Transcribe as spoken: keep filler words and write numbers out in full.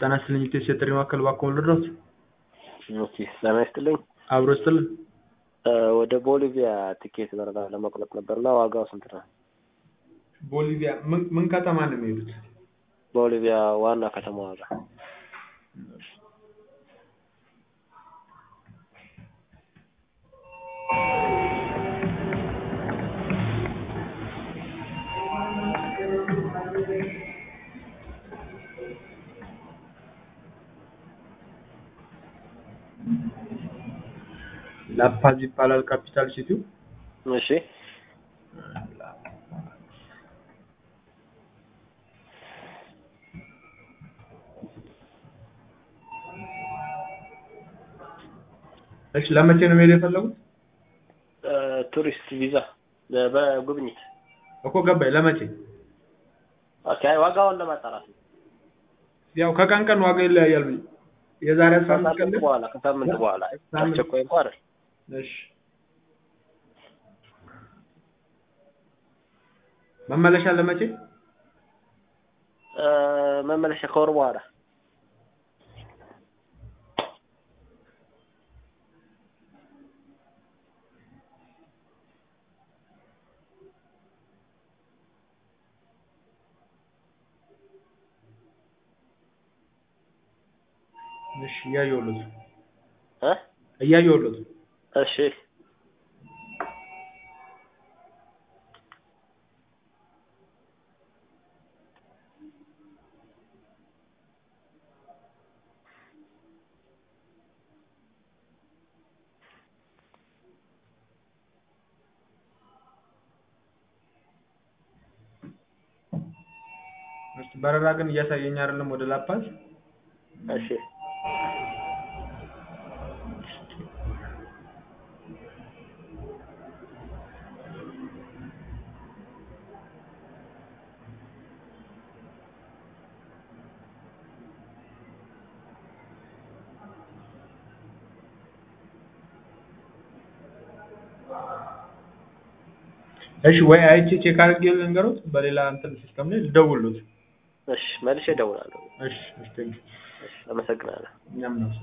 ጤና ይስጥልኝ ኢትዮጵያ የጥሪ ማዕከል እባክዎ ልርዳዎት? ኦኬ ጤና ይስጥልኝ። አብሮ ይስጥልን። ወደ ቦሊቪያ ትኬት በረራ ለመቁረጥ ነበርና ዋጋው ስንት ነው? ቦሊቪያ ምን ምን ከተማ ነው የሚሄዱት? ቦሊቪያ ዋና ከተማዋ ጋር። ላፓዝ ይባላል ካፒታል ሲቲው። እሺ እሺ ለመቼ ነው መሄድ የፈለጉት? ቱሪስት ቪዛ በጉብኝት እኮ ገባኝ። ለመቼ? ኦኬ ዋጋውን ለማጣራት ነው። ያው ከቀን ቀን ዋጋ ይለያያል። የዛሬ ሳምንት ቀን በኋላ ከሳምንት በኋላ አስቸኳይ እንኳን አይደል? እሺ መመለሻ ለመቼ? መመለሻ ከወር በኋላ። እሺ እያየሁልዎት እ እያየሁልዎት። እሺ እሺ በረራ ግን እያሳየኝ አይደለም ወደ ላፓዝ። እሺ እሺ ወይ አይቼ ቼክ አድርጌ ልንገሮት በሌላ እንትን ሲስተም ላይ ልደውልልዎት። እሺ መልሼ እደውላለሁ። እሺ እሺ ቴንክ ዩ። እሺ አመሰግናለሁ። እኛም ነው